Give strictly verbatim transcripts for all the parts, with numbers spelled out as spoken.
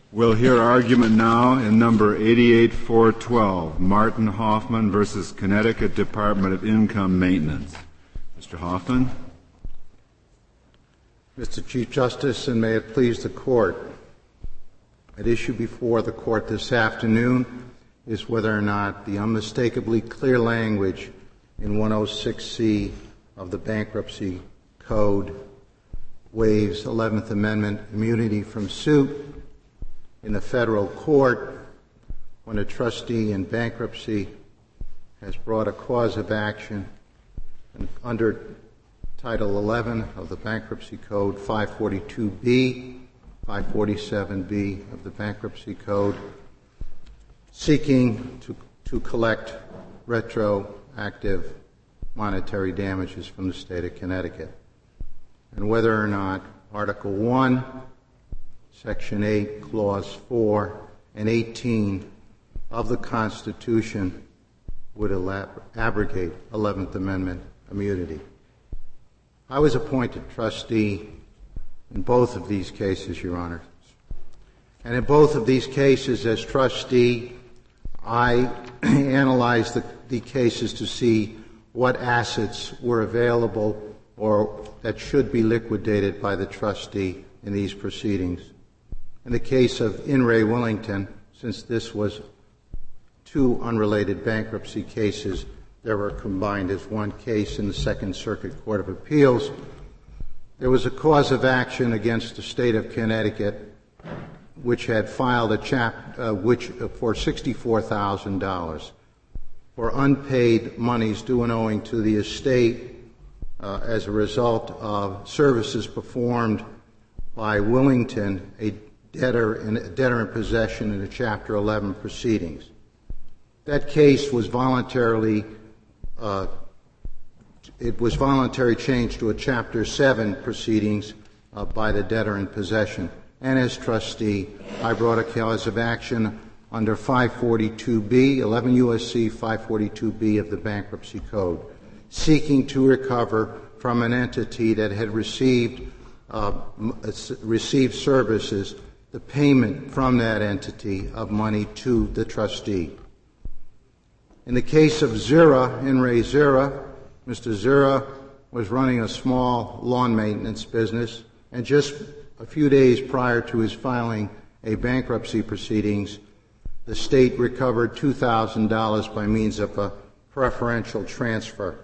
We'll hear argument now in number eighty-eight four twelve, Martin Hoffman versus Connecticut Department of Income Maintenance. Mister Hoffman. Mister Chief Justice, and may it please the Court, at issue before the Court this afternoon is whether or not the unmistakably clear language in one oh six C of the Bankruptcy Code waives eleventh Amendment immunity from suit in the federal court when a trustee in bankruptcy has brought a cause of action under Title eleven of the Bankruptcy Code, five forty-two B, five forty-seven B of the Bankruptcy Code, seeking to, to collect retroactive monetary damages from the state of Connecticut, and whether or not Article one, Section eight, Clause four, and eighteen of the Constitution would elab- abrogate eleventh Amendment immunity. I was appointed trustee in both of these cases, Your Honor. And in both of these cases, as trustee, I analyzed the, the cases to see what assets were available or that should be liquidated by the trustee in these proceedings. In the case of In re Willington, since this was two unrelated bankruptcy cases, they were combined as one case in the Second Circuit Court of Appeals. There was a cause of action against the state of Connecticut, which had filed a chap, uh, which uh, for sixty-four thousand dollars for unpaid monies due and owing to the estate uh, as a result of services performed by Willington, a debtor in, a debtor in possession in the Chapter eleven proceedings. That case was voluntarily Uh, it was voluntarily changed to a Chapter seven proceedings uh, by the debtor in possession. And as trustee, I brought a cause of action under five forty-two B, eleven U S C five forty-two B of the Bankruptcy Code, seeking to recover from an entity that had received uh, received services the payment from that entity of money to the trustee. In the case of Zira, In re Zira, Mister Zira was running a small lawn maintenance business, and just a few days prior to his filing a bankruptcy proceedings, the state recovered two thousand dollars by means of a preferential transfer.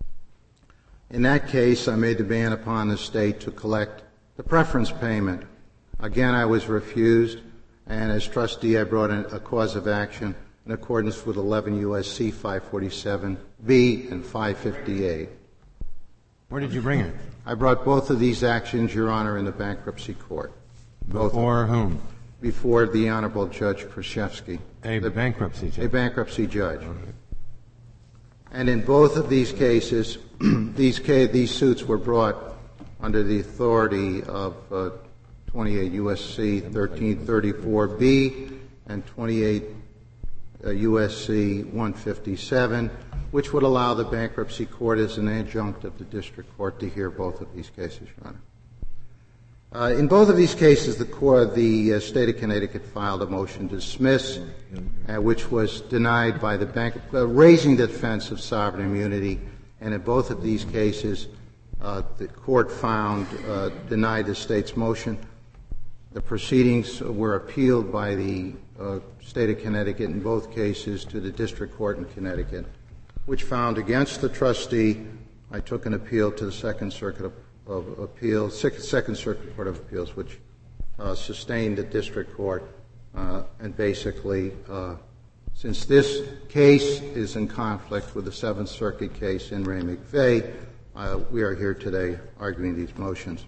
In that case, I made the ban upon the state to collect the preference payment. Again, I was refused, and as trustee, I brought in a cause of action in accordance with eleven U S C five forty-seven B and five fifty-eight. Where did you bring it? I brought both of these actions, Your Honor, in the bankruptcy court. Both Before whom? Before the Honorable Judge Krzyzewski. A the, bankruptcy judge. A bankruptcy judge. Okay. And in both of these cases, these, ca- these suits were brought under the authority of uh, twenty-eight U S C thirteen thirty-four B and twenty-eight Uh, U S C one fifty-seven, which would allow the bankruptcy court as an adjunct of the district court to hear both of these cases, Your Honor. Uh, in both of these cases, the, court, the uh, state of Connecticut filed a motion to dismiss, uh, which was denied by the bank, uh, raising the defense of sovereign immunity. And in both of these cases, uh, the court found, uh, denied the state's motion. The proceedings were appealed by the uh, state of Connecticut in both cases to the district court in Connecticut, which found against the trustee. I took an appeal to the Second Circuit of, of Appeals, Second Circuit Court of Appeals, which uh, sustained the district court. Uh, and basically, uh, since this case is in conflict with the Seventh Circuit case in Ray McVeigh, uh, we are here today arguing these motions.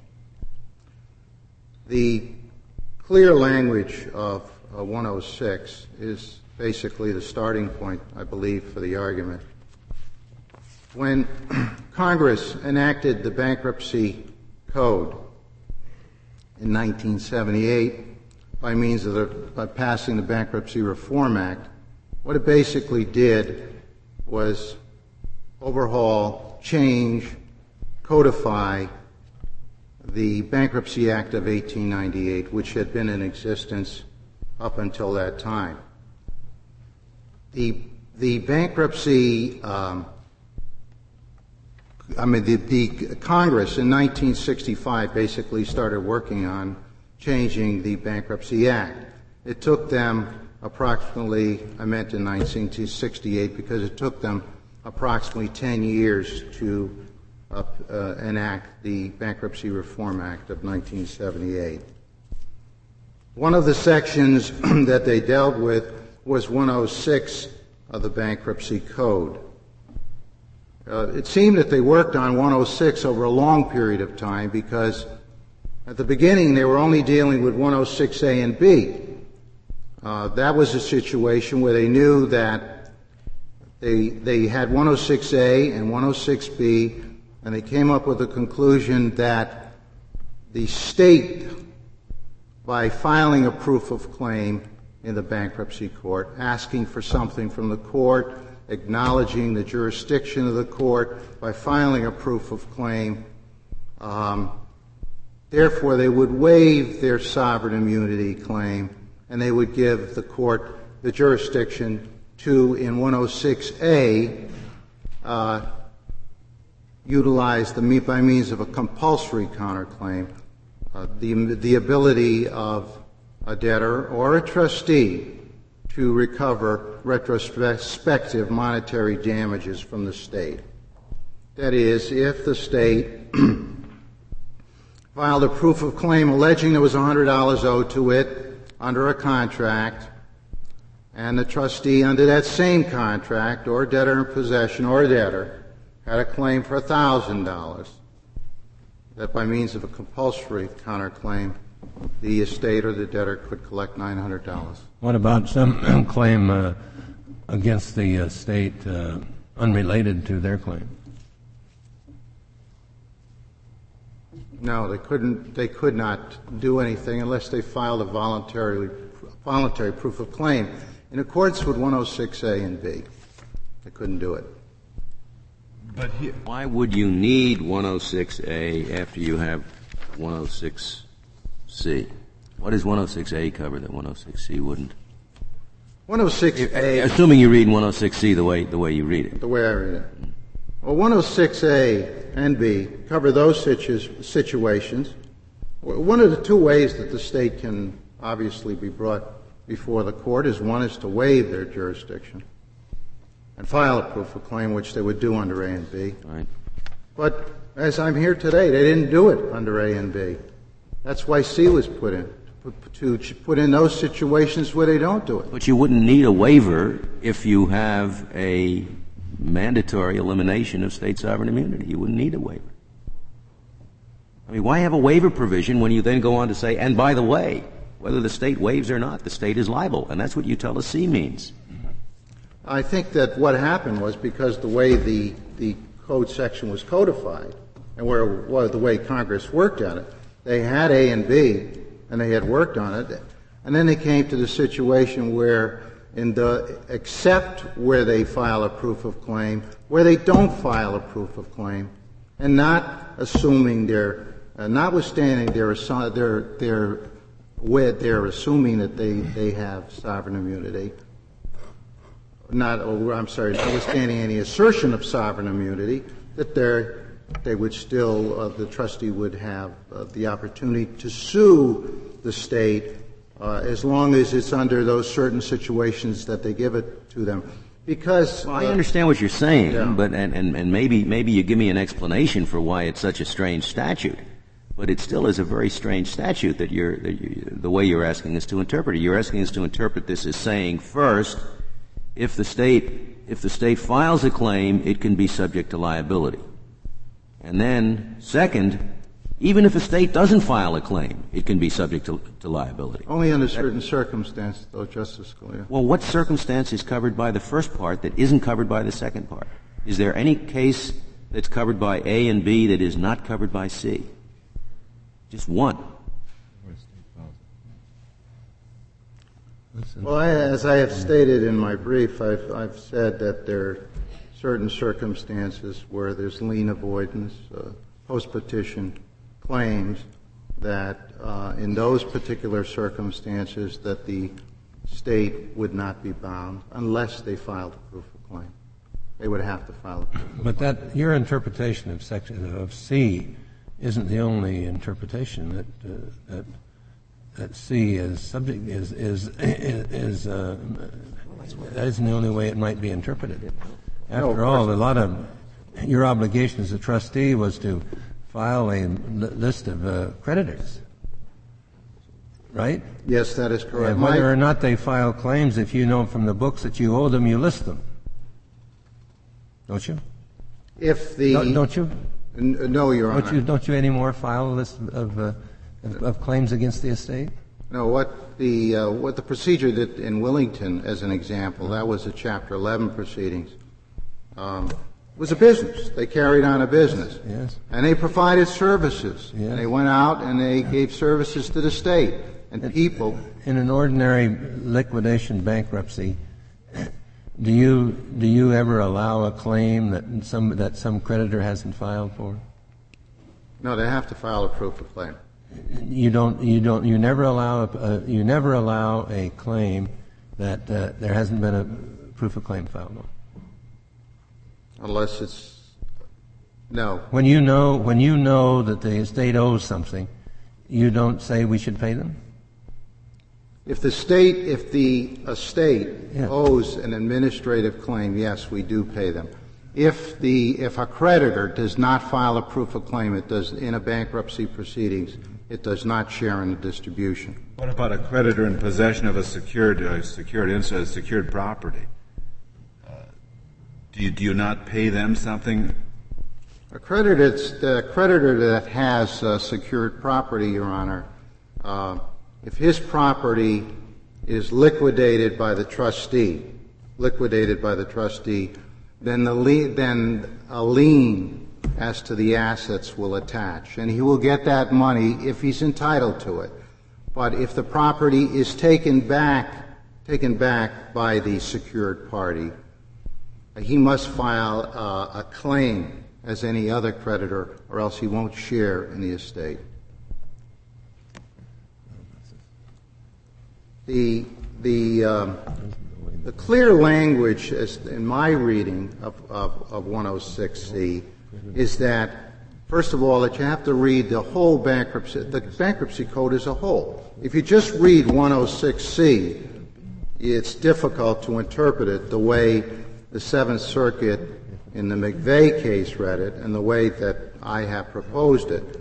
The clear language of uh, one oh six is basically the starting point, I believe, for the argument. When Congress enacted the Bankruptcy Code in nineteen seventy-eight by means of the, by passing the Bankruptcy Reform Act, what it basically did was overhaul, change, codify the Bankruptcy Act of eighteen ninety-eight, which had been in existence up until that time. The, the bankruptcy, um, I mean, the, the Congress in nineteen sixty-five basically started working on changing the Bankruptcy Act. It took them approximately, I meant in nineteen sixty-eight, because it took them approximately ten years to uh, uh, enact the Bankruptcy Reform Act of nineteen seventy-eight. One of the sections that they dealt with was one oh six of the Bankruptcy Code. Uh, it seemed that they worked on one oh six over a long period of time because at the beginning they were only dealing with one oh six A and B. Uh, that was a situation where they knew that they, they had one oh six A and one oh six B, and they came up with the conclusion that the state, by filing a proof of claim in the bankruptcy court, asking for something from the court, acknowledging the jurisdiction of the court, by filing a proof of claim, um, therefore they would waive their sovereign immunity claim, and they would give the court the jurisdiction to, in one oh six A, uh, utilize the, by means of a compulsory counterclaim, uh, the, the ability of a debtor or a trustee to recover retrospective monetary damages from the state. That is, if the state filed a proof of claim alleging there was one hundred dollars owed to it under a contract, and the trustee under that same contract, or debtor in possession or debtor, had a claim for one thousand dollars, that by means of a compulsory counterclaim, the estate or the debtor could collect nine hundred dollars. What about some claim uh, against the uh, state uh, unrelated to their claim? No, they couldn't. They could not do anything unless they filed a voluntary, voluntary proof of claim in accordance with one oh six A and B. They couldn't do it. But he, why would you need one oh six A after you have one oh six C? What does one oh six A cover that one oh six C wouldn't? one oh six A, assuming you read one oh six C the way the way you read it. The way I read it. Well, one oh six A and B cover those situ- situations. One of the two ways that the state can obviously be brought before the court is one is to waive their jurisdiction and file a proof of claim, which they would do under A and B. Right. But as I'm here today, they didn't do it under A and B. That's why C was put in, to put in those situations where they don't do it. But you wouldn't need a waiver if you have a mandatory elimination of state sovereign immunity. You wouldn't need a waiver. I mean, why have a waiver provision when you then go on to say, and by the way, whether the state waives or not, the state is liable, and that's what you tell us C means. I think that what happened was because the way the, the code section was codified and where, well, the way Congress worked at it, they had A and B, and they had worked on it, and then they came to the situation where in the, except where they file a proof of claim, where they don't file a proof of claim, and not assuming their, uh, notwithstanding their, their, their, where they're assuming that they, they have sovereign immunity, not, oh, I'm sorry, notwithstanding any assertion of sovereign immunity, that they're, they would still, uh, the trustee would have uh, the opportunity to sue the state uh, as long as it's under those certain situations that they give it to them. Because well, I understand what you're saying, yeah. but and, and, and maybe maybe you give me an explanation for why it's such a strange statute. But it still is a very strange statute that you're that you, the way you're asking us to interpret it. You're asking us to interpret this as saying, first, if the state if the state files a claim, it can be subject to liability. And then, second, even if a state doesn't file a claim, it can be subject to, to liability. Only under certain circumstances, though, Justice Scalia. Well, what circumstance is covered by the first part that isn't covered by the second part? Is there any case that's covered by A and B that is not covered by C? Just one. Well, I, as I have stated in my brief, I've, I've said that there are certain circumstances where there's lien avoidance, uh, post-petition claims that uh, in those particular circumstances that the state would not be bound unless they filed a proof of claim. They would have to file a proof of claim. But that your interpretation of section of C isn't the only interpretation that uh, that that C is subject is is is uh, that isn't the only way it might be interpreted. After no, all, a lot of your obligation as a trustee was to file a li- list of uh, creditors, right? Yes, that is correct. And whether My, or not they file claims, if you know from the books that you owe them, you list them, don't you? if the Don't, don't you? N- no, Your Honor. Don't you? Don't you anymore file a list of uh, of, of claims against the estate? No, what the uh, what the procedure that in Willington, as an example, that was a Chapter eleven proceedings. Um, was a business. They carried on a business. Yes. And they provided services. Yes. And they went out and they gave services to the state and people. In an ordinary liquidation bankruptcy, do you do you ever allow a claim that some that some creditor hasn't filed for? No, they have to file a proof of claim. You don't. You don't. You never allow. A, uh, you never allow a claim that uh, there hasn't been a proof of claim filed on. Unless it's no. When you know when you know that the estate owes something, you don't say we should pay them. If the state, if the estate Yeah. owes an administrative claim, yes, we do pay them. If the if a creditor does not file a proof of claim, it does in a bankruptcy proceedings, it does not share in the distribution. What about a creditor in possession of a secured, uh, secured, uh, secured property? Uh, do you do you not pay them something? A creditor, the creditor that has uh, secured property, Your Honor, uh, if his property is liquidated by the trustee, liquidated by the trustee, then the lien, then a lien as to the assets will attach, and he will get that money if he's entitled to it. But if the property is taken back, taken back by the secured party, he must file uh, a claim as any other creditor, or else he won't share in the estate. The the um, the clear language, as in my reading of, of, of one oh six C, is that first of all that you have to read the whole bankruptcy, the bankruptcy code as a whole. If you just read one oh six C, it's difficult to interpret it the way the Seventh Circuit in the McVeigh case read it, and the way that I have proposed it.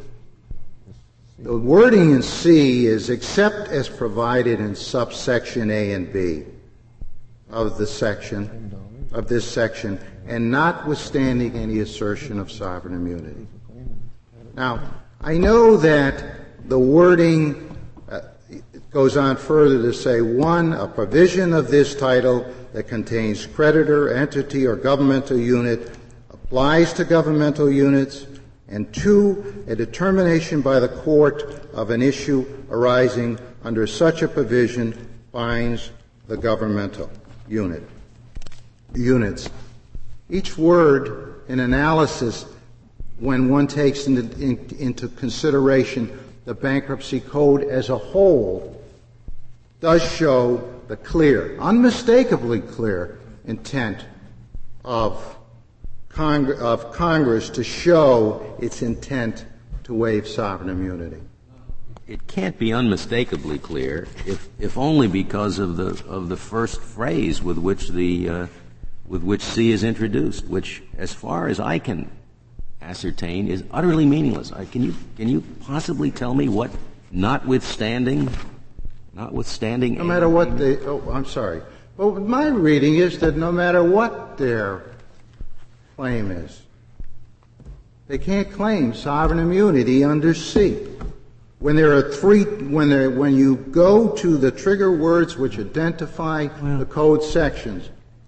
The wording in C is except as provided in subsection A and B of the section, of this section, and notwithstanding any assertion of sovereign immunity. Now, I know that the wording uh, goes on further to say, one, a provision of this title that contains creditor, entity, or governmental unit applies to governmental units, and two, a determination by the court of an issue arising under such a provision binds the governmental unit, units. Each word in analysis, when one takes into, in, into consideration the bankruptcy code as a whole, does show the clear, unmistakably clear intent of Cong- of Congress to show its intent to waive sovereign immunity. It can't be unmistakably clear, if, if only because of the of the first phrase with which the uh, with which C is introduced, which, as far as I can ascertain, is utterly meaningless. I, can you can you possibly tell me what notwithstanding, notwithstanding? No matter what they. Oh, I'm sorry. Well, my reading is that no matter what their claim is, they can't claim sovereign immunity under C. When there are three, when there, when you go to the trigger words which identify well, the code sections.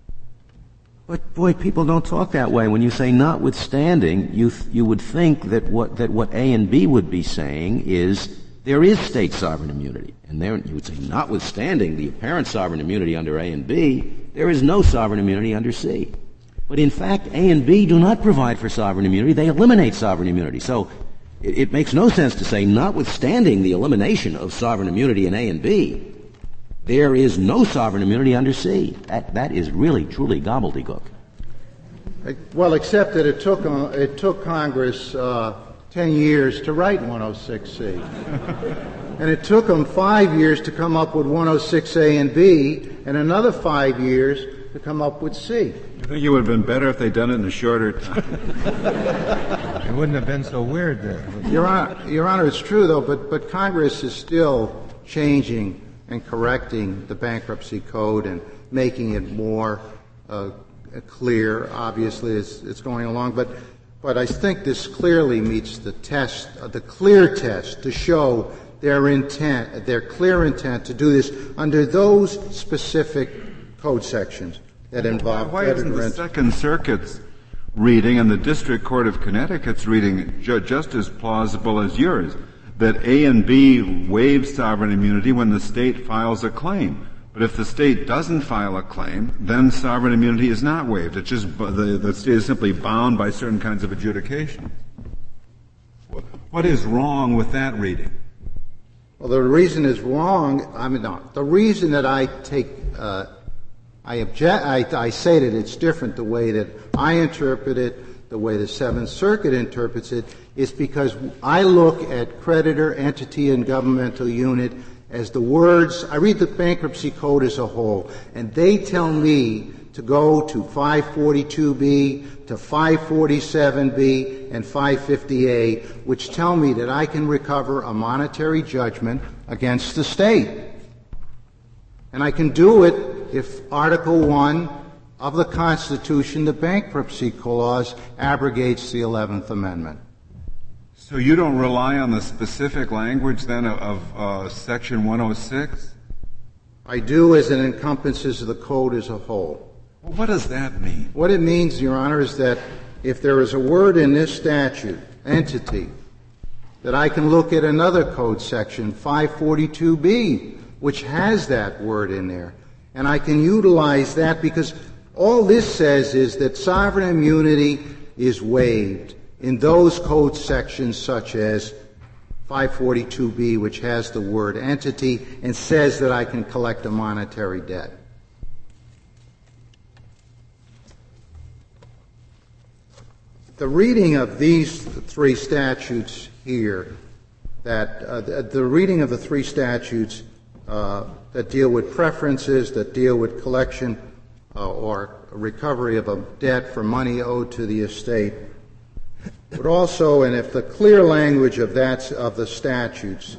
But boy, people don't talk that way. When you say notwithstanding, you th- you would think that what that what A and B would be saying is there is state sovereign immunity, and there you would say notwithstanding the apparent sovereign immunity under A and B, there is no sovereign immunity under C. But in fact, A and B do not provide for sovereign immunity; they eliminate sovereign immunity. So, It, it makes no sense to say, notwithstanding the elimination of sovereign immunity in A and B, there is no sovereign immunity under C. That, that is really, truly gobbledygook. Well, except that it took, uh, it took Congress uh, ten years to write one oh six C. And it took them five years to come up with one oh six A and B, and another five years to come up with C. I think it would have been better if they'd done it in a shorter time. It wouldn't have been so weird then. Your Honor, Your Honor, it's true, though, but, but Congress is still changing and correcting the bankruptcy code and making it more uh, clear, obviously, as it's going along. But, but I think this clearly meets the test, uh, the clear test to show their intent, their clear intent to do this under those specific code sections that involve Why creditor isn't the ent- Second Circuit's reading and the District Court of Connecticut's reading ju- just as plausible as yours, that A and B waive sovereign immunity when the state files a claim? But if the state doesn't file a claim, then sovereign immunity is not waived. It's just the, the state is simply bound by certain kinds of adjudication. What is wrong with that reading? Well, the reason is wrong. I mean, no. The reason that I take, uh, I object, I, I say that it's different the way that I interpret it, the way the Seventh Circuit interprets it, is because I look at creditor, entity, and governmental unit as the words. I read the bankruptcy code as a whole, and they tell me to go to five forty-two B, to five forty-seven B, and five fifty A, which tell me that I can recover a monetary judgment against the state. And I can do it if Article one of the Constitution, the Bankruptcy Clause, abrogates the eleventh Amendment. So you don't rely on the specific language, then, of, of uh, Section one oh six? I do, as it encompasses the code as a whole. Well, what does that mean? What it means, Your Honor, is that if there is a word in this statute, entity, that I can look at another code section, five forty-two B, which has that word in there, and I can utilize that because all this says is that sovereign immunity is waived in those code sections such as five forty-two B, which has the word entity and says that I can collect a monetary debt. The reading of these three statutes here, that uh, the, the reading of the three statutes uh, that deal with preferences, that deal with collection uh, or recovery of a debt for money owed to the estate, but also, and if the clear language of that of the statutes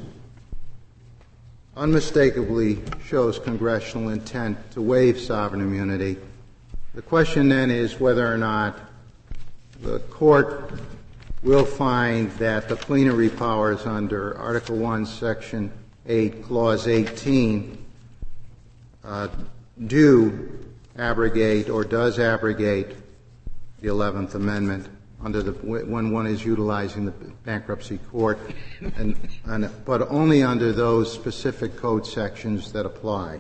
unmistakably shows congressional intent to waive sovereign immunity, the question then is whether or not the court will find that the plenary powers under Article one, Section eight, Clause eighteen uh, do abrogate or does abrogate the eleventh Amendment under the when one is utilizing the bankruptcy court, and, and but only under those specific code sections that apply.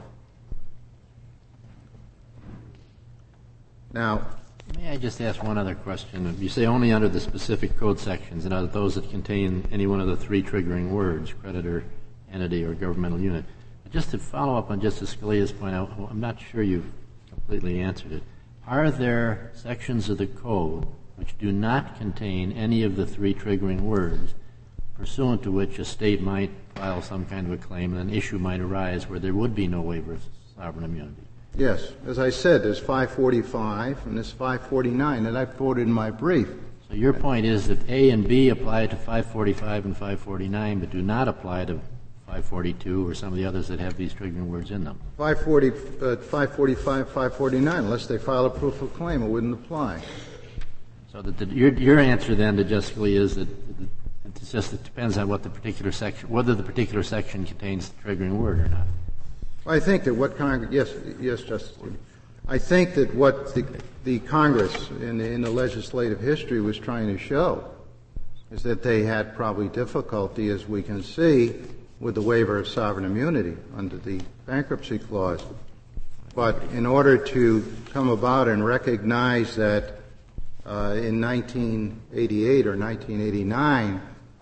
Now, may I just ask one other question? You say only under the specific code sections, and are those that contain any one of the three triggering words, creditor, entity, or governmental unit. Just to follow up on Justice Scalia's point, I'm not sure you've completely answered it. Are there sections of the code which do not contain any of the three triggering words, pursuant to which a state might file some kind of a claim and an issue might arise where there would be no waiver of sovereign immunity? Yes. As I said, there's five forty-five and there's five forty-nine that I quoted in my brief. So your point is that A and B apply to five forty-five and five forty-nine, but do not apply to five forty-two or some of the others that have these triggering words in them. five forty, uh, five forty-five, five forty-nine, unless they file a proof of claim, it wouldn't apply. So that the, your, your answer then to Justice Scalia is that it's just it depends on what the particular section, whether the particular section contains the triggering word or not. I think that what Congress, yes, yes, Justice, I think that what the, the Congress in the, in the legislative history was trying to show is that they had probably difficulty, as we can see, with the waiver of sovereign immunity under the bankruptcy clause. But in order to come about and recognize that uh, in nineteen eighty-eight or nineteen eighty-nine,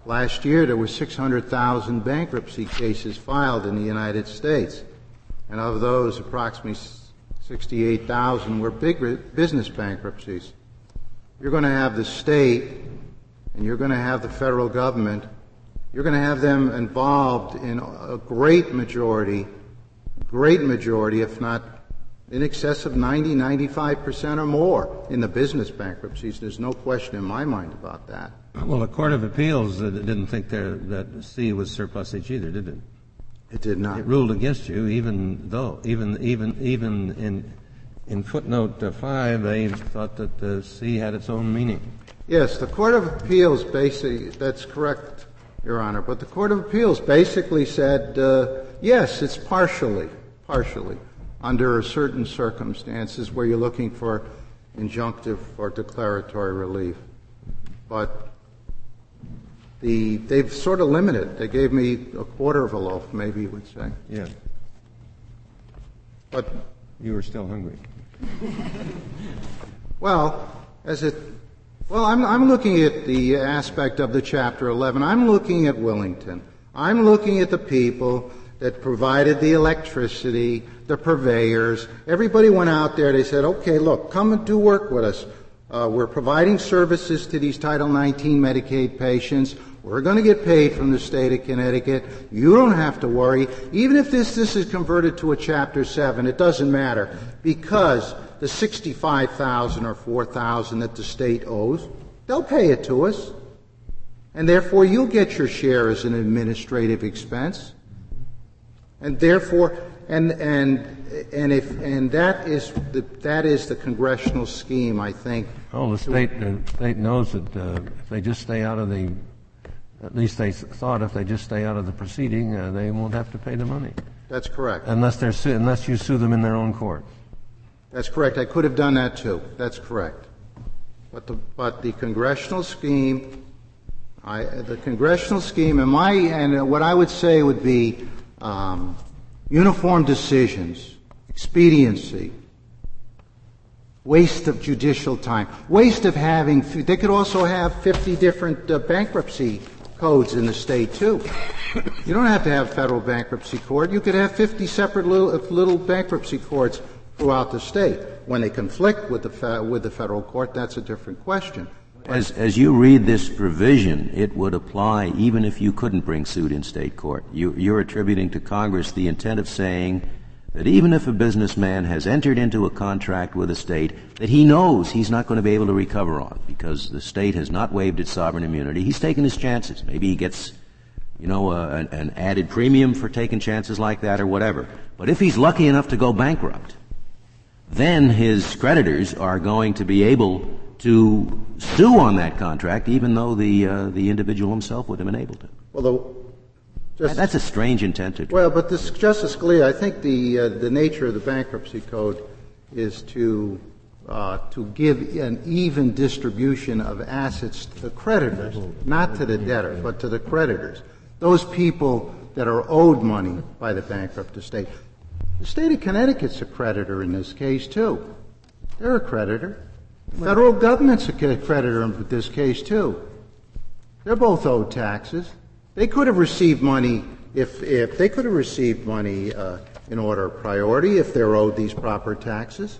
Last year, there were six hundred thousand bankruptcy cases filed in the United States, and of those, approximately sixty-eight thousand were big business bankruptcies. You're going to have the state, and you're going to have the federal government. You're going to have them involved in a great majority, great majority, if not in excess of ninety, ninety-five percent or more in the business bankruptcies. There's no question in my mind about that. Well, the Court of Appeals uh, didn't think there, that C was surplusage either, did it? It did not. It ruled against you, even though, even even even in in footnote uh, five, they thought that uh, C had its own meaning. Yes, the Court of Appeals basically, that's correct, Your Honor, but the Court of Appeals basically said, uh, yes, it's partially, partially, under certain circumstances where you're looking for injunctive or declaratory relief. But the, they've sort of limited. They gave me a quarter of a loaf, maybe you would say. Yeah. But you were still hungry. Well, as it, well, I'm, I'm looking at the aspect of the Chapter eleven. I'm looking at Willington. I'm looking at the people that provided the electricity, the purveyors. Everybody went out there. They said, okay, look, come and do work with us. Uh, we're providing services to these Title nineteen Medicaid patients. We're going to get paid from the state of Connecticut. You don't have to worry. Even if this, this is converted to a Chapter seven, it doesn't matter, because the sixty-five thousand dollars or four thousand dollars that the state owes, they'll pay it to us. And therefore, you'll get your share as an administrative expense. And therefore, and and and if and that is the that is the congressional scheme, I think. Oh, the state the state knows that uh, if they just stay out of the, at least they thought if they just stay out of the proceeding, uh, they won't have to pay the money. That's correct. Unless they're su- unless you sue them in their own court. That's correct. I could have done that too. That's correct. But the but the congressional scheme, I the congressional scheme, and my and what I would say would be um, uniform decisions, expediency, waste of judicial time, waste of having. They could also have fifty different uh, bankruptcy codes in the state too. You don't have to have federal bankruptcy court. You could have fifty separate little, little bankruptcy courts throughout the state. When they conflict with the fe- with the federal court, that's a different question. As as you read this provision, it would apply even if you couldn't bring suit in state court. You, you're attributing to Congress the intent of saying that even if a businessman has entered into a contract with a state that he knows he's not going to be able to recover on because the state has not waived its sovereign immunity, he's taking his chances. Maybe he gets, you know, a, an, an added premium for taking chances like that or whatever. But if he's lucky enough to go bankrupt, then his creditors are going to be able to sue on that contract, even though the uh, the individual himself would have been able to. Well, the, just, that's a strange intent to. Well, but this, Justice Scalia, I think the uh, the nature of the bankruptcy code is to uh, to give an even distribution of assets to the creditors, not to the debtor, but to the creditors. Those people that are owed money by the bankrupt estate. The state of Connecticut's a creditor in this case, too. They're a creditor. The federal government's a creditor in this case, too. They're both owed taxes. They could have received money if, if they could have received money uh, in order of priority if they're owed these proper taxes.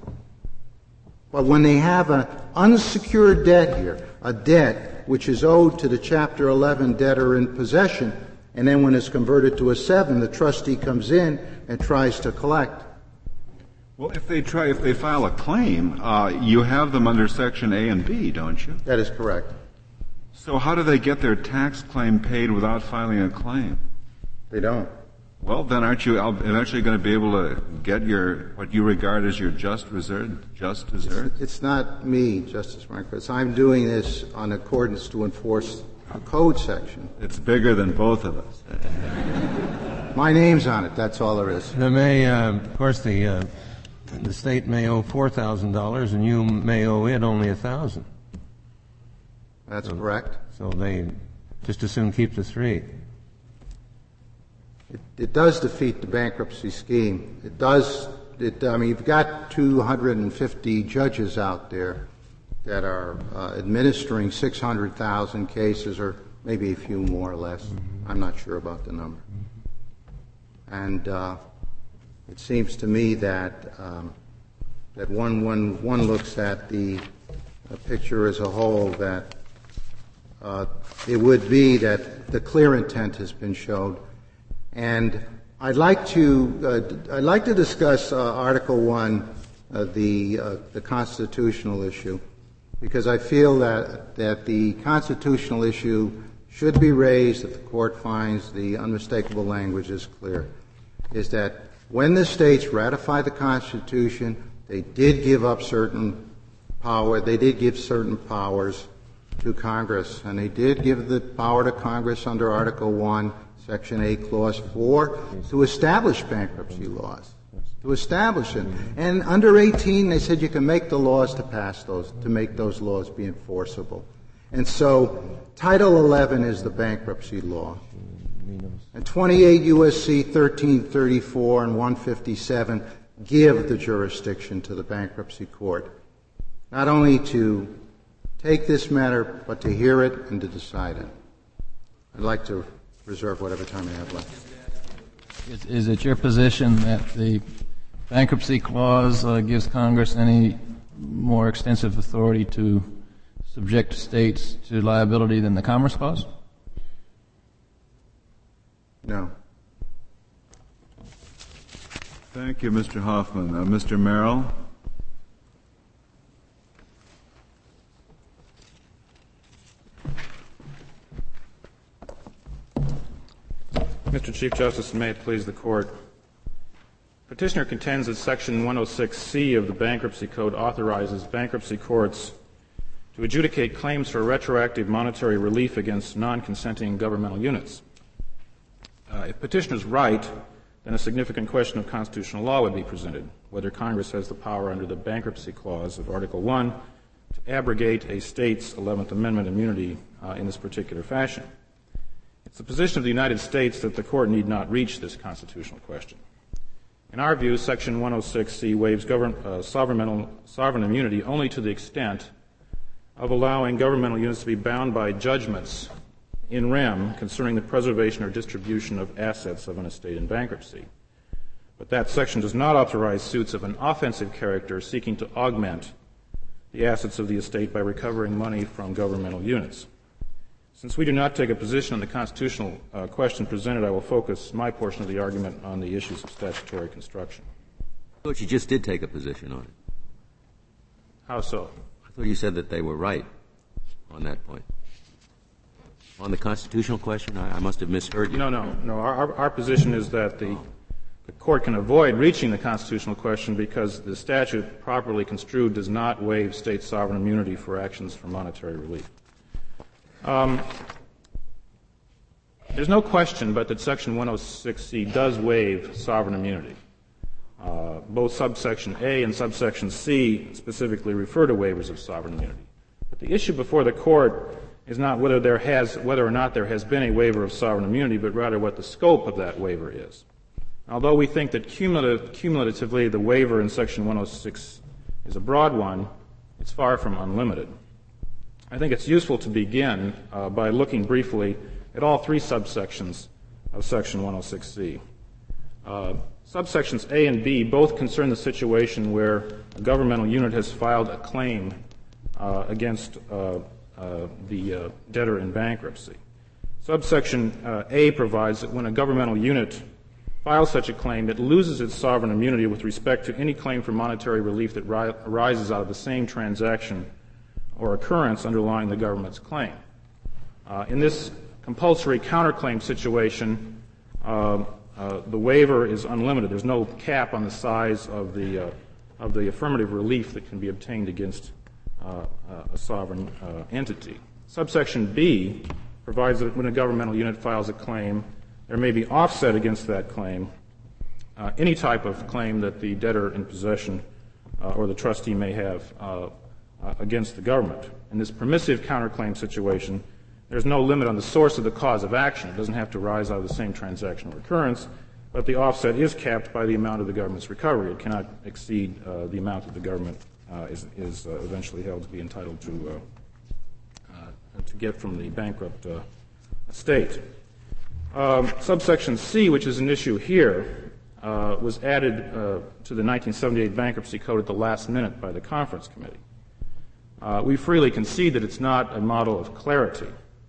But when they have an unsecured debt here, a debt which is owed to the Chapter eleven debtor in possession, and then when it's converted to a seven, the trustee comes in and tries to collect. Well, if they try, if they file a claim, uh, you have them under Section A and B, don't you? That is correct. So how do they get their tax claim paid without filing a claim? They don't. Well, then aren't you eventually going to be able to get your, what you regard as your just reserve, just desert? It's, it's not me, Justice Marquis. I'm doing this on accordance to enforce a code section. It's bigger than both of us. My name's on it. That's all there is. There may, uh, of course, the uh, the state may owe four thousand dollars, and you may owe it only a thousand. That's so, correct. So they just as soon keep the three. It, it does defeat the bankruptcy scheme. It does. It, I mean, you've got two hundred fifty judges out there that are uh, administering six hundred thousand cases or maybe a few more or less. Mm-hmm. I'm not sure about the number. Mm-hmm. And uh, it seems to me that um, that one, when one looks at the uh, picture as a whole, that uh, it would be that the clear intent has been shown. And I'd like to uh, I'd like to discuss uh, Article One, uh, the uh, the constitutional issue, because I feel that that the constitutional issue should be raised if the court finds the unmistakable language is clear. Is that when the states ratified the Constitution, they did give up certain power. They did give certain powers to Congress, and they did give the power to Congress under Article One, Section eight, Clause four, to establish bankruptcy laws, to establish it. And under eighteen, they said you can make the laws to pass those, to make those laws be enforceable. And so Title eleven is the bankruptcy law. And twenty-eight U S C thirteen thirty-four and one fifty-seven give the jurisdiction to the bankruptcy court, not only to take this matter, but to hear it and to decide it. I'd like to reserve whatever time I have left. Is, is it your position that the bankruptcy clause uh, gives Congress any more extensive authority to subject states to liability than the Commerce Clause? No. Thank you, Mister Hoffman. Uh, Mister Merrill? Mister Chief Justice, and may it please the Court, Petitioner contends that Section one oh six C of the Bankruptcy Code authorizes bankruptcy courts to adjudicate claims for retroactive monetary relief against non-consenting governmental units. Uh, if Petitioner is right, then a significant question of constitutional law would be presented, whether Congress has the power under the Bankruptcy Clause of Article one to abrogate a state's eleventh Amendment immunity uh, in this particular fashion. It's the position of the United States that the Court need not reach this constitutional question. In our view, Section one oh six C waives govern, uh, sovereign, sovereign immunity only to the extent of allowing governmental units to be bound by judgments in rem concerning the preservation or distribution of assets of an estate in bankruptcy. But that section does not authorize suits of an offensive character seeking to augment the assets of the estate by recovering money from governmental units. Since we do not take a position on the constitutional uh, question presented, I will focus my portion of the argument on the issues of statutory construction. I thought you just did take a position on it. How so? I thought you said that they were right on that point. On the constitutional question, I, I must have misheard you. No, no, no. Our, our position is that the, the Court can avoid reaching the constitutional question because the statute, properly construed, does not waive state sovereign immunity for actions for monetary relief. Um, there's no question but that Section one oh six C does waive sovereign immunity. Uh, both subsection A and subsection C specifically refer to waivers of sovereign immunity. But the issue before the Court is not whether there has, whether or not there has been a waiver of sovereign immunity, but rather what the scope of that waiver is. Although we think that cumulative, cumulatively the waiver in Section one oh six is a broad one, it's far from unlimited. I think it's useful to begin uh, by looking briefly at all three subsections of Section one oh six C. Uh, subsections A and B both concern the situation where a governmental unit has filed a claim uh, against uh, uh, the uh, debtor in bankruptcy. Subsection uh, A provides that when a governmental unit files such a claim, it loses its sovereign immunity with respect to any claim for monetary relief that ri- arises out of the same transaction or occurrence underlying the government's claim. Uh, in this compulsory counterclaim situation, uh, uh, the waiver is unlimited. There's no cap on the size of the uh, of the affirmative relief that can be obtained against uh, a sovereign uh, entity. Subsection B provides that when a governmental unit files a claim, there may be offset against that claim uh, any type of claim that the debtor in possession uh, or the trustee may have uh, uh, against the government. In this permissive counterclaim situation, there's no limit on the source of the cause of action. It doesn't have to rise out of the same transaction or occurrence, but the offset is capped by the amount of the government's recovery. It cannot exceed uh, the amount that the government uh, is, is uh, eventually held to be entitled to uh, uh, to get from the bankrupt uh, state. Um, subsection C, which is an issue here, uh, was added uh, to the nineteen seventy-eight Bankruptcy Code at the last minute by the Conference Committee. Uh, we freely concede that it's not a model of clarity.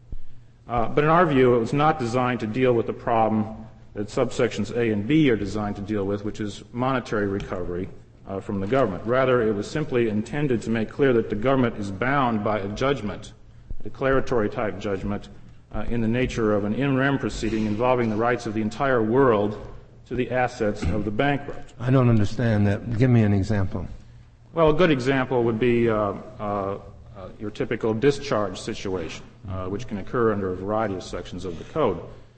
Uh, but in our view, it was not designed to deal with the problem that subsections A and B are designed to deal with, which is monetary recovery uh, from the government. Rather, it was simply intended to make clear that the government is bound by a judgment, a declaratory type judgment, uh, in the nature of an in rem proceeding involving the rights of the entire world to the assets of the bankrupt. I don't understand that. Give me an example. Well, a good example would be uh, uh, uh, your typical discharge situation, uh, which can occur under a variety of sections of the code.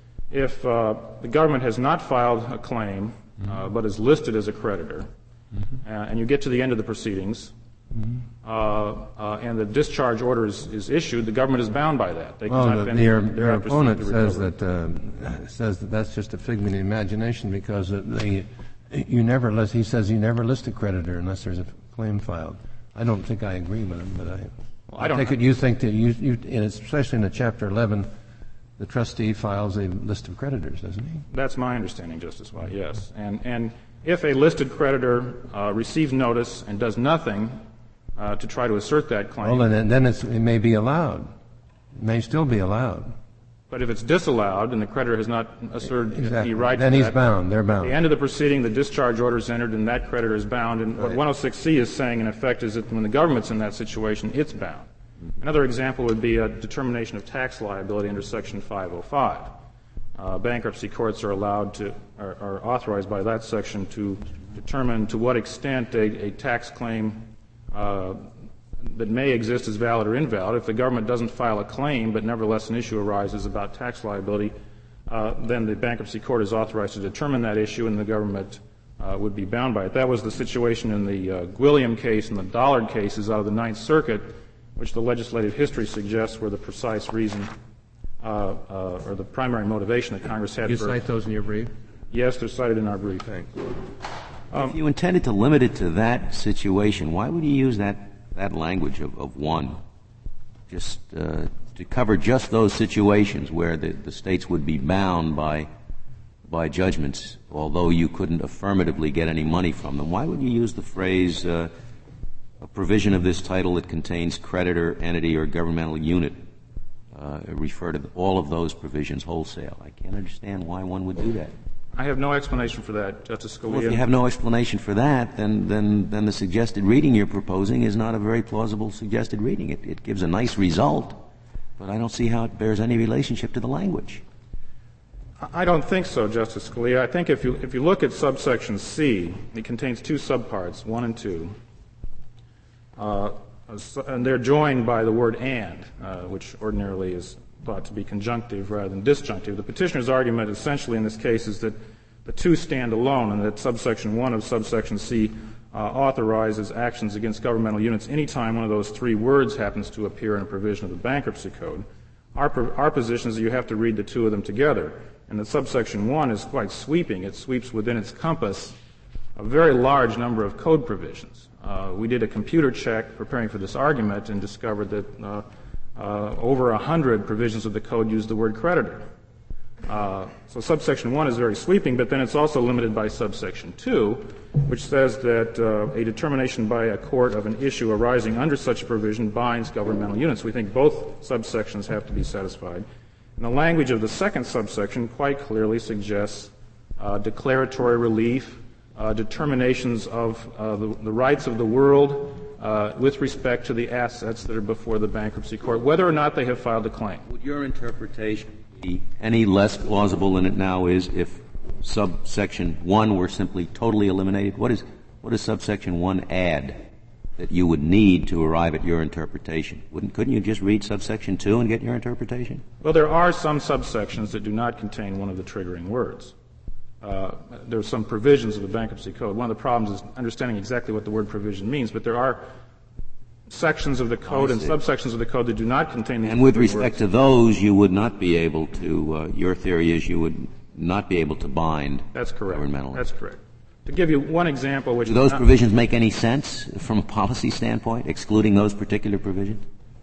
If uh, the government has not filed a claim, uh, but is listed as a creditor, mm-hmm. uh, and you get to the end of the proceedings, mm-hmm. uh, uh, and the discharge order is, is issued, the government is bound by that. They well, cannot the, then, your, they your opponent to says that uh, says that that's just a figment of imagination because they, you never list. He says you never list a creditor unless there's a claim filed. I don't think I agree with him, but I. Well, I don't. I take it you think that you, you and especially in the Chapter eleven. The trustee files a list of creditors, doesn't he? That's my understanding, Justice White, yes. And, and if a listed creditor uh, receives notice and does nothing uh, to try to assert that claim. Well, then, then it's, it may be allowed. It may still be allowed. But if it's disallowed and the creditor has not asserted exactly. any right then to he's that, bound. They're bound. At the end of the proceeding, the discharge order is entered and that creditor is bound. And right. What one oh six C is saying, in effect, is that when the government's in that situation, it's bound. Another example would be a determination of tax liability under Section five oh five. Uh, bankruptcy courts are allowed to, are, are authorized by that section to determine to what extent a, a tax claim uh, that may exist is valid or invalid. If the government doesn't file a claim, but nevertheless an issue arises about tax liability, uh, then the bankruptcy court is authorized to determine that issue, and the government uh, would be bound by it. That was the situation in the uh, Gwilliam case and the Dollard cases out of the Ninth Circuit, which the legislative history suggests were the precise reason uh, uh, or the primary motivation that Congress had you for. You cite those in your brief? Yes, they're cited in our brief. Thanks. Um, if you intended to limit it to that situation, why would you use that, that language of, of one? Just uh, to cover just those situations where the, the states would be bound by by judgments, although you couldn't affirmatively get any money from them. Why would you use the phrase uh, a provision of this title that contains creditor, entity, or governmental unit, uh, refer to all of those provisions wholesale? I can't understand why one would do that. I have no explanation for that, Justice Scalia. Well, if you have no explanation for that, then, then, then the suggested reading you're proposing is not a very plausible suggested reading. It, it gives a nice result, but I don't see how it bears any relationship to the language. I don't think so, Justice Scalia. I think if you, if you look at subsection C, it contains two subparts, one and two. Uh, and they're joined by the word and, uh, which ordinarily is thought to be conjunctive rather than disjunctive. The petitioner's argument essentially in this case is that the two stand alone and that subsection one of subsection C uh, authorizes actions against governmental units anytime one of those three words happens to appear in a provision of the Bankruptcy Code. Our, our position is that you have to read the two of them together. And the subsection one is quite sweeping. It sweeps within its compass a very large number of code provisions. Uh, we did a computer check preparing for this argument and discovered that uh, uh, over a hundred provisions of the code use the word creditor. Uh, so subsection one is very sweeping, but then it's also limited by subsection two, which says that uh, a determination by a court of an issue arising under such a provision binds governmental units. We think both subsections have to be satisfied. And the language of the second subsection quite clearly suggests uh, declaratory relief, uh, determinations of uh, the, the rights of the world uh, with respect to the assets that are before the bankruptcy court, whether or not they have filed a claim. Would your interpretation be any less plausible than it now is if subsection one were simply totally eliminated? What is what does subsection one add that you would need to arrive at your interpretation? Wouldn't, couldn't you just read subsection two and get your interpretation? Well, there are some subsections that do not contain one of the triggering words. Uh, there are some provisions of the Bankruptcy Code. One of the problems is understanding exactly what the word provision means, but there are sections of the code and subsections of the code that do not contain these And with respect words. to those, you would not be able to, uh, your theory is you would not be able to bind That's correct. governmental. That's correct. To give you one example, which do those not, provisions make any sense from a policy standpoint, excluding those particular provisions?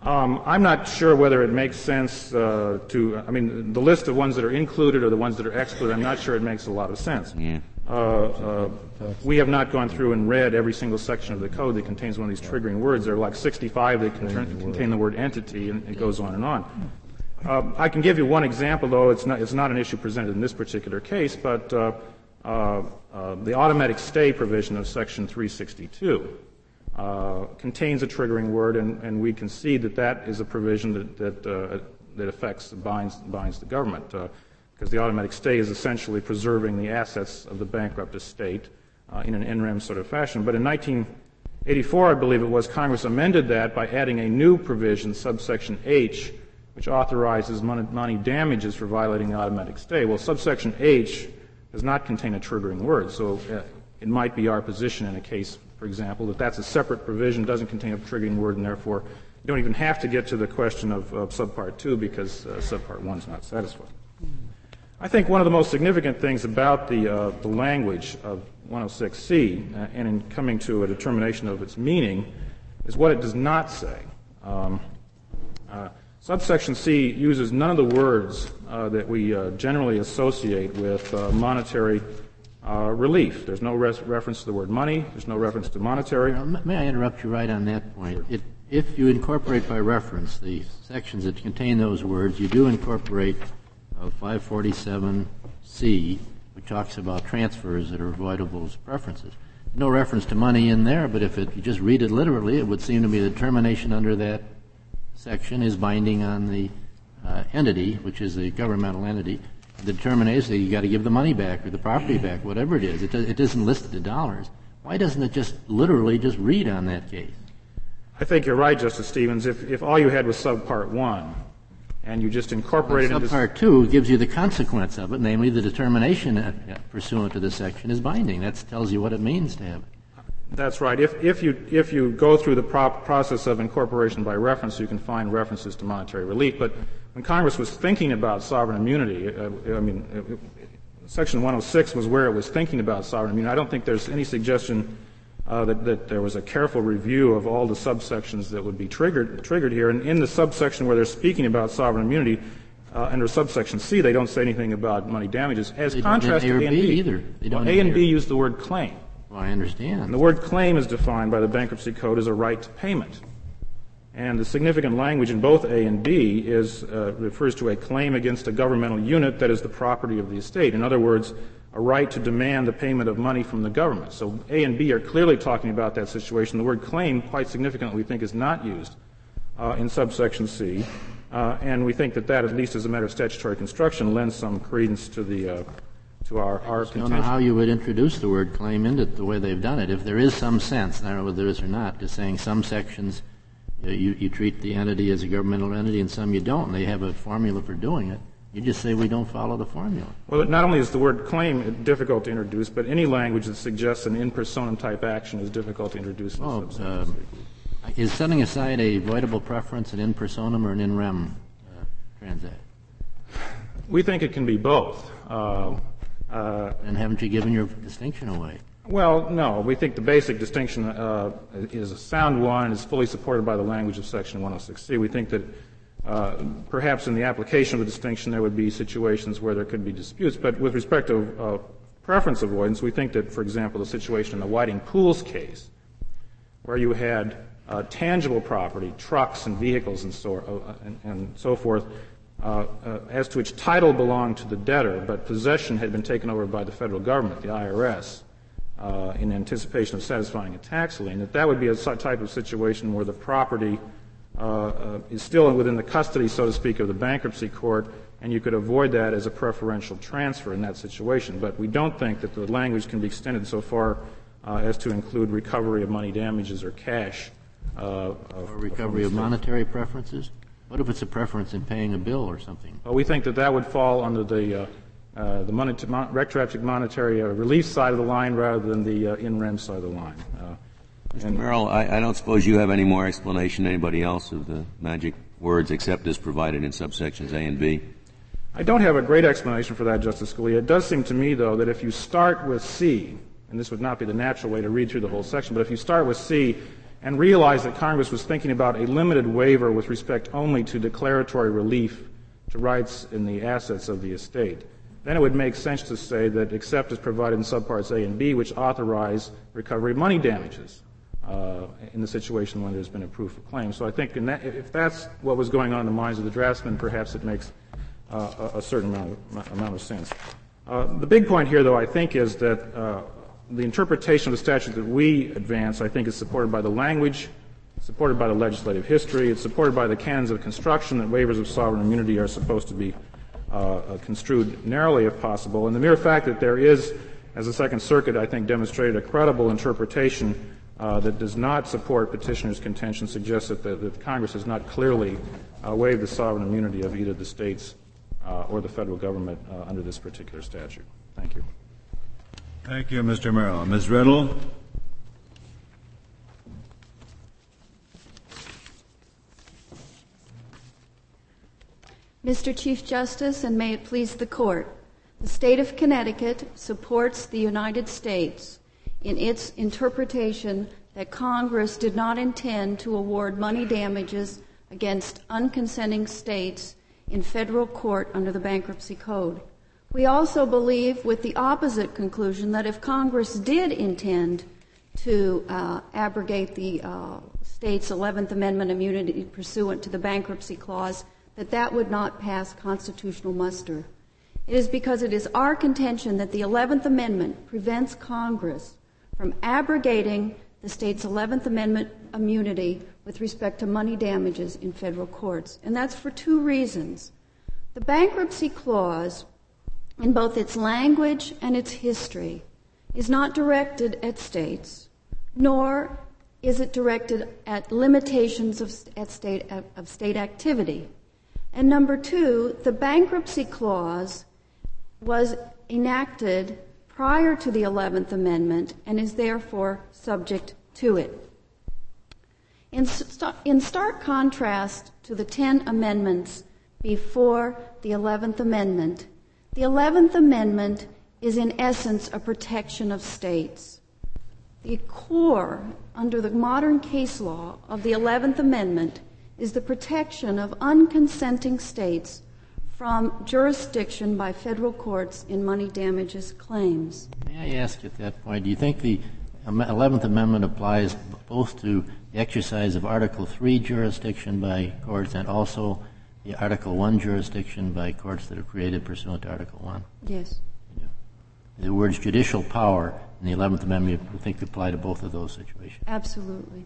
Um, I'm not sure whether it makes sense uh, to, I mean, the list of ones that are included or the ones that are excluded, I'm not sure it makes a lot of sense. Yeah. Uh, uh, we have not gone through and read every single section of the code that contains one of these triggering words. There are like sixty-five that contain, contain the word entity, and it goes on and on. Uh, I can give you one example, though. It's not, it's not an issue presented in this particular case, but uh, uh, uh, the automatic stay provision of Section three sixty-two uh, contains a triggering word, and, and we concede that that is a provision that that, uh, that affects, binds, binds the government, uh, because the automatic stay is essentially preserving the assets of the bankrupt estate uh, in an in rem sort of fashion. But in nineteen eighty-four, I believe it was, Congress amended that by adding a new provision, subsection H, which authorizes money, money damages for violating the automatic stay. Well, subsection H does not contain a triggering word, so uh, it might be our position in a case, for example, that that's a separate provision, doesn't contain a triggering word, and therefore you don't even have to get to the question of, of subpart two because uh, subpart one is not satisfied. I think one of the most significant things about the, uh, the language of one oh six C, uh, and in coming to a determination of its meaning, is what it does not say. Um, uh, Subsection C uses none of the words uh, that we uh, generally associate with uh, monetary uh, relief. There's no res- reference to the word money. There's no reference to monetary. Now, may I interrupt you right on that point? It, if you incorporate by reference the sections that contain those words, you do incorporate uh, five forty-seven C, which talks about transfers that are avoidable as preferences. No reference to money in there, but if it, you just read it literally, it would seem to be the determination under that section is binding on the uh, entity, which is a governmental entity. The determination that you got to give the money back or the property back, whatever it is. It, does, it isn't listed in dollars. Why doesn't it just literally just read on that case? I think you're right, Justice Stevens. If, if all you had was subpart one, and you just incorporated well, into subpart two gives you the consequence of it, namely the determination uh, pursuant to the section is binding. That tells you what it means to have it. That's right. If, if you if you go through the pro- process of incorporation by reference, you can find references to monetary relief. But when Congress was thinking about sovereign immunity, uh, I mean, it, it, Section one oh six was where it was thinking about sovereign immunity. I don't think there's any suggestion uh, that, that there was a careful review of all the subsections that would be triggered triggered here. And in the subsection where they're speaking about sovereign immunity, uh, under subsection C, they don't say anything about money damages. As they contrast to A and B, either. They don't well, A and B use the word claim. Well, I understand. And the word claim is defined by the Bankruptcy Code as a right to payment. And the significant language in both A and B is, uh, refers to a claim against a governmental unit that is the property of the estate. In other words, a right to demand the payment of money from the government. So A and B are clearly talking about that situation. The word claim, quite significantly, we think is not used uh, in subsection C. Uh, and we think that that, at least as a matter of statutory construction, lends some credence to the uh, to our, our I don't contention. know how you would introduce the word claim into it the way they've done it. If there is some sense, I don't know whether there is or not, to saying some sections you, you treat the entity as a governmental entity and some you don't, and they have a formula for doing it. You just say we don't follow the formula. Well, not only is the word claim difficult to introduce, but any language that suggests an in personam type action is difficult to introduce. In Oh, subsection uh, C. is setting aside a voidable preference an in personam or an in rem uh, transaction? We think it can be both. Uh, uh, And haven't you given your distinction away? well, no. We think the basic distinction uh, is a sound one and is fully supported by the language of Section one oh six C. We think that uh, perhaps in the application of the distinction there would be situations where there could be disputes. But with respect to uh, preference avoidance, we think that, for example, the situation in the Whiting Pools case, where you had uh, tangible property, trucks and vehicles and so, uh, and, and so forth, Uh, uh, as to which title belonged to the debtor, but possession had been taken over by the federal government, the I R S, uh, in anticipation of satisfying a tax lien, that that would be a type of situation where the property uh, uh, is still within the custody, so to speak, of the bankruptcy court, and you could avoid that as a preferential transfer in that situation. But we don't think that the language can be extended so far uh, as to include recovery of money damages or cash. Uh, of, Or recovery of monetary preferences? What if it's a preference in paying a bill or something? Well, we think that that would fall under the uh, uh, the monet- mon- retroactive monetary uh, relief side of the line rather than the uh, in rem side of the line. Uh, Mister Merrill, I, I don't suppose you have any more explanation than anybody else of the magic words except as provided in subsections A and B. I don't have a great explanation for that, Justice Scalia. It does seem to me, though, that if you start with C, and this would not be the natural way to read through the whole section, but if you start with C, and realized that Congress was thinking about a limited waiver with respect only to declaratory relief to rights in the assets of the estate, then it would make sense to say that except as provided in subparts A and B, which authorize recovery of money damages uh, in the situation when there's been a proof of claim. So I think in that, if that's what was going on in the minds of the draftsmen, perhaps it makes uh, a, a certain amount of, amount of sense. Uh, the big point here, though, I think, is that uh, the interpretation of the statute that we advance, I think, is supported by the language, supported by the legislative history, it's supported by the canons of construction that waivers of sovereign immunity are supposed to be uh, construed narrowly if possible. And the mere fact that there is, as the Second Circuit, I think, demonstrated a credible interpretation uh, that does not support petitioner's contention suggests that, the, that Congress has not clearly uh, waived the sovereign immunity of either the states uh, or the federal government uh, under this particular statute. Thank you. Thank you, Mister Merrill. Miz Riddle. Mister Chief Justice, and may it please the Court, the State of Connecticut supports the United States in its interpretation that Congress did not intend to award money damages against unconsenting states in federal court under the Bankruptcy Code. We also believe with the opposite conclusion that if Congress did intend to uh, abrogate the uh, state's eleventh Amendment immunity pursuant to the Bankruptcy Clause, that that would not pass constitutional muster. It is because it is our contention that the eleventh Amendment prevents Congress from abrogating the state's eleventh Amendment immunity with respect to money damages in federal courts. And that's for two reasons. The Bankruptcy Clause, in both its language and its history, is not directed at states, nor is it directed at limitations of, at state, of state activity. And number two, the Bankruptcy Clause was enacted prior to the eleventh Amendment and is therefore subject to it. In, st- in stark contrast to the ten amendments before the eleventh Amendment, the eleventh Amendment is in essence a protection of states. The core, under the modern case law of the eleventh Amendment, is the protection of unconsenting states from jurisdiction by federal courts in money damages claims. May I ask at that point, do you think the eleventh Amendment applies both to the exercise of Article three jurisdiction by courts and also the Article one jurisdiction by courts that are created pursuant to Article one? Yes. Yeah. The words judicial power in the eleventh Amendment, I think, apply to both of those situations. Absolutely.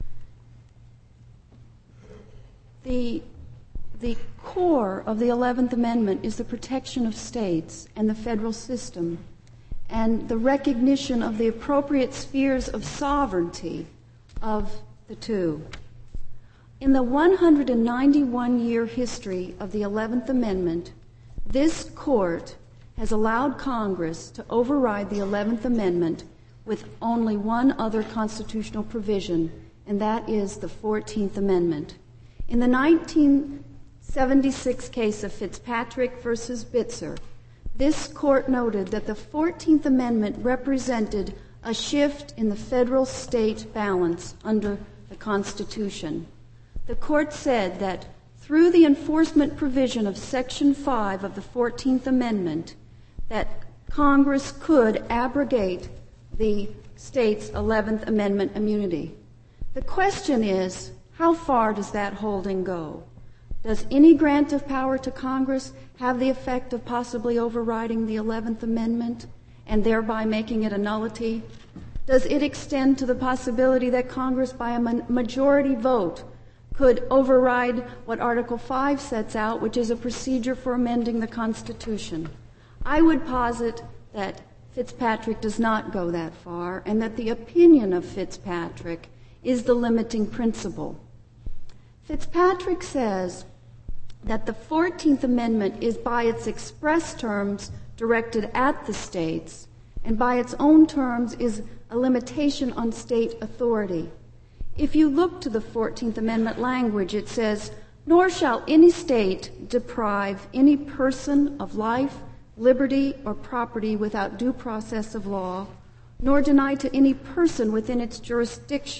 The, the core of the eleventh Amendment is the protection of states and the federal system and the recognition of the appropriate spheres of sovereignty of the two. In the one hundred ninety-one year history of the eleventh Amendment, this court has allowed Congress to override the eleventh Amendment with only one other constitutional provision, and that is the fourteenth Amendment. In the nineteen seventy-six case of Fitzpatrick versus Bitzer, this court noted that the fourteenth Amendment represented a shift in the federal-state balance under the Constitution. The court said that through the enforcement provision of Section five of the fourteenth Amendment, that Congress could abrogate the state's eleventh Amendment immunity. The question is, how far does that holding go? Does any grant of power to Congress have the effect of possibly overriding the eleventh Amendment and thereby making it a nullity? Does it extend to the possibility that Congress, by a majority vote, could override what Article five sets out, which is a procedure for amending the Constitution? I would posit that Fitzpatrick does not go that far, and that the opinion of Fitzpatrick is the limiting principle. Fitzpatrick says that the fourteenth Amendment is by its express terms directed at the states, and by its own terms is a limitation on state authority. If you look to the fourteenth Amendment language, it says, "Nor shall any state deprive any person of life, liberty, or property without due process of law, nor deny to any person within its jurisdiction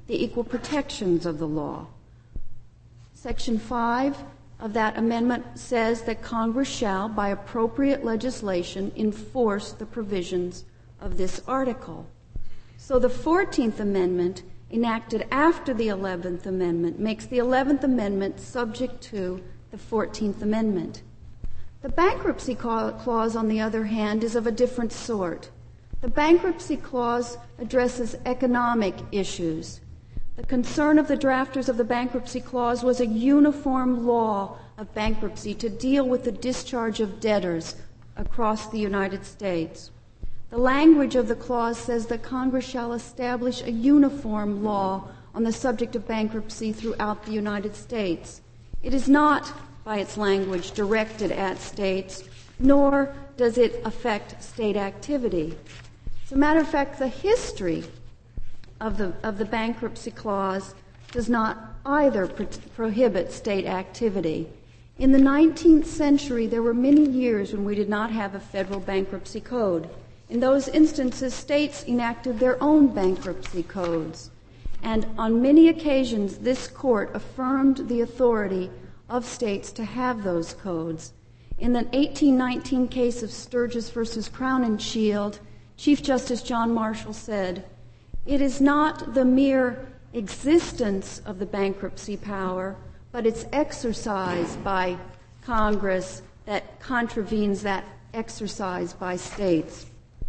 the equal protections of the law. Section five of that amendment says that Congress shall, by appropriate legislation, enforce the provisions of this article. So the fourteenth Amendment, enacted after the eleventh Amendment, makes the eleventh Amendment subject to the fourteenth Amendment. The Bankruptcy Clause, on the other hand, is of a different sort. The Bankruptcy Clause addresses economic issues. The concern of the drafters of the Bankruptcy Clause was a uniform law of bankruptcy to deal with the discharge of debtors across the United States. The language of the clause says that Congress shall establish a uniform law on the subject of bankruptcy throughout the United States. It is not, by its language, directed at states, nor does it affect state activity. As a matter of fact, the history of the, of the Bankruptcy Clause does not either pro- prohibit state activity. In the nineteenth century, there were many years when we did not have a federal bankruptcy code. In those instances, states enacted their own bankruptcy codes. And on many occasions, this court affirmed the authority of states to have those codes. In the eighteen nineteen case of Sturgis versus Crown and Shield, Chief Justice John Marshall said, "It is not the mere existence of the bankruptcy power, but its exercise by Congress that contravenes that exercise by states."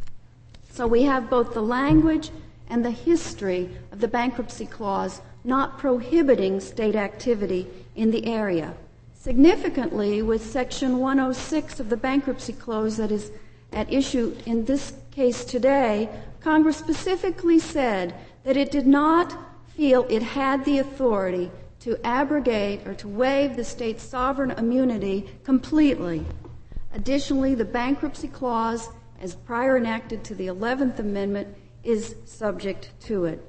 So we have both the language and the history of the Bankruptcy Clause not prohibiting state activity in the area. Significantly, with Section one oh six of the Bankruptcy Clause that is at issue in this case today, Congress specifically said that it did not feel it had the authority to abrogate or to waive the state's sovereign immunity completely. Additionally, the Bankruptcy Clause, as prior enacted to the eleventh Amendment, is subject to it.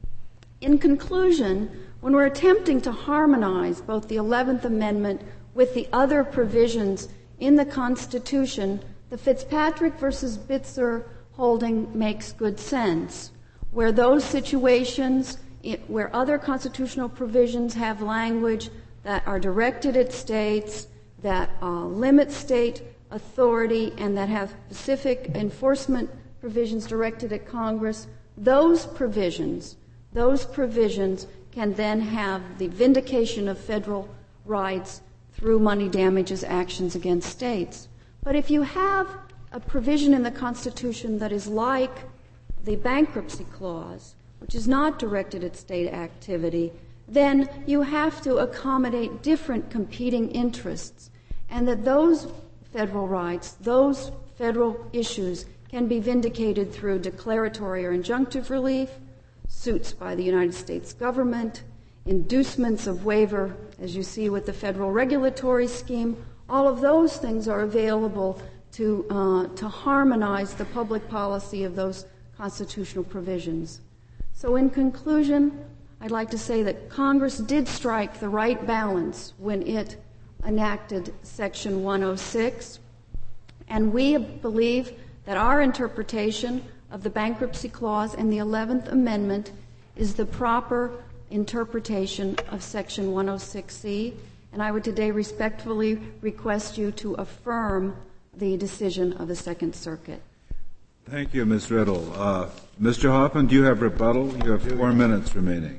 In conclusion, when we're attempting to harmonize both the eleventh Amendment with the other provisions in the Constitution, the Fitzpatrick versus Bitzer holding makes good sense. Where those situations, where other constitutional provisions have language that are directed at states, that uh, limit state authority, and that have specific enforcement provisions directed at Congress, those provisions, those provisions can then have the vindication of federal rights through money damages actions against states. But if you have a provision in the Constitution that is like the Bankruptcy Clause, which is not directed at state activity, then you have to accommodate different competing interests, and that those federal rights, those federal issues can be vindicated through declaratory or injunctive relief, suits by the United States government, inducements of waiver, as you see with the federal regulatory scheme. All of those things are available to, uh, to harmonize the public policy of those constitutional provisions. So in conclusion, I'd like to say that Congress did strike the right balance when it enacted Section one oh six, and we believe that our interpretation of the Bankruptcy Clause and the eleventh Amendment is the proper interpretation of Section one oh six C, and I would today respectfully request you to affirm the decision of the Second Circuit. Thank you, Miz Riddle. Uh, Mister Hoffman, do you have rebuttal? You have four minutes remaining.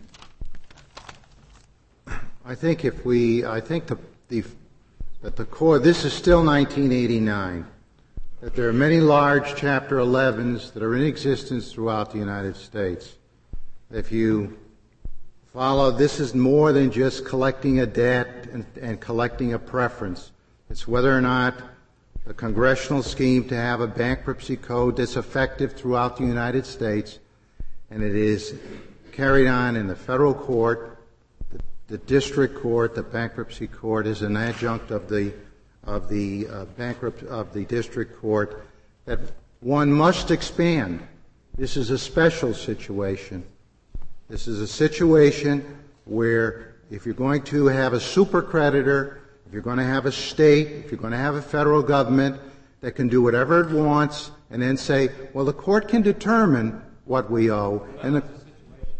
I think if we, I think the, the, that the core, this is still nineteen eighty-nine, that there are many large Chapter elevens that are in existence throughout the United States. If you follow, this is more than just collecting a debt and, and collecting a preference. It's whether or not a congressional scheme to have a bankruptcy code that's effective throughout the United States, and it is carried on in the federal court, the, the district court, the bankruptcy court is an adjunct of the of the uh, bankrupt of the district court, that one must expand. This is a special situation. This is a situation where if you're going to have a super creditor, if you're going to have a state, if you're going to have a federal government that can do whatever it wants and then say, well, the court can determine what we owe. And the,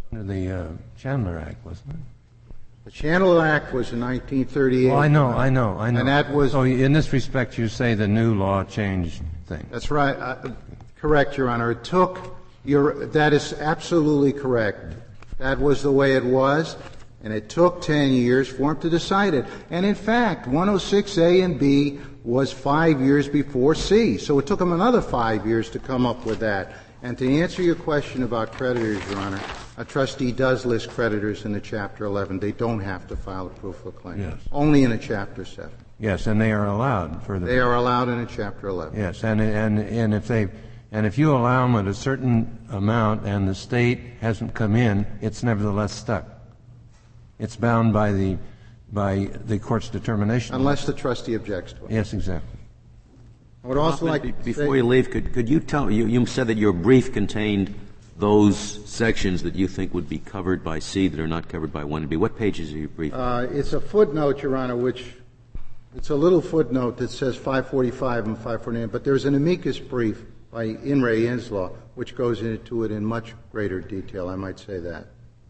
Under the uh, Chandler Act, wasn't it? The Chandler Act was in nineteen thirty-eight. Well, I know, I know, I know. And that was... So in this respect, you say the new law changed things. That's right. Uh, correct, Your Honor. It took your... That is absolutely correct. That was the way it was, and it took ten years for him to decide it. And in fact, one oh six A and B was five years before C, so it took him another five years to come up with that. And to answer your question about creditors, Your Honor, a trustee does list creditors in the Chapter eleven. They don't have to file a proof of claim. Yes. Only in a Chapter seven. Yes, and they are allowed for the. They are allowed in a Chapter eleven. Yes, and and and if they and if you allow them at a certain amount and the state hasn't come in, it's nevertheless stuck. It's bound by the by the court's determination. Unless the trustee objects to it. Yes, exactly. I would also like be, to before say, you leave, could could you tell you you said that your brief contained those sections that you think would be covered by C that are not covered by one and B. What pages are your brief? Uh, it's a footnote, Your Honor, which it's a little footnote that says five forty-five and five forty-nine, but there's an amicus brief by In re Inslaw which goes into it in much greater detail. I might say that.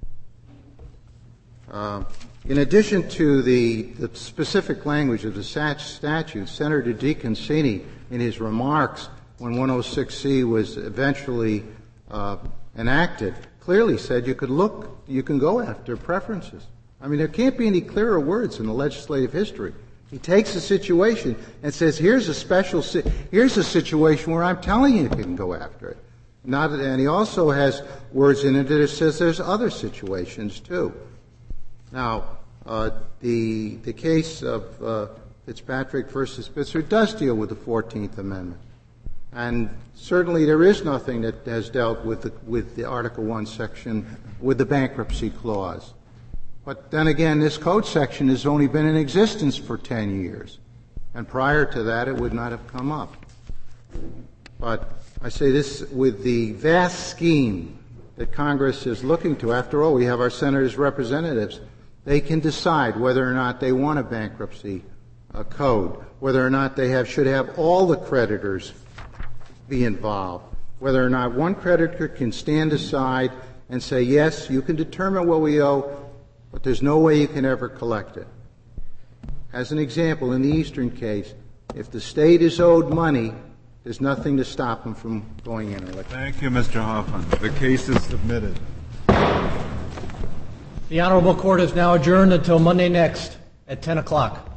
Uh, in addition to the, the specific language of the statute, Senator DeConcini, in his remarks when one oh six C was eventually uh, enacted, clearly said you could look, you can go after preferences. I mean, there can't be any clearer words in the legislative history. He takes a situation and says, "Here's a special, si- here's a situation where I'm telling you you can go after it." Not, and he also has words in it that says there's other situations too. Now, uh, the the case of uh, Fitzpatrick versus Spitzer does deal with the fourteenth Amendment, and certainly there is nothing that has dealt with the, with the Article One section with the bankruptcy clause. But then again, this code section has only been in existence for ten years, and prior to that, it would not have come up. But I say this with the vast scheme that Congress is looking to. After all, we have our senators' representatives. They can decide whether or not they want a bankruptcy uh, code, whether or not they have should have all the creditors be involved, whether or not one creditor can stand aside and say, yes, you can determine what we owe, but there's no way you can ever collect it. As an example, in the Eastern case, if the state is owed money, there's nothing to stop them from going in. Thank you, Mister Hoffman. The case is submitted. The Honorable Court is now adjourned until Monday next at ten o'clock.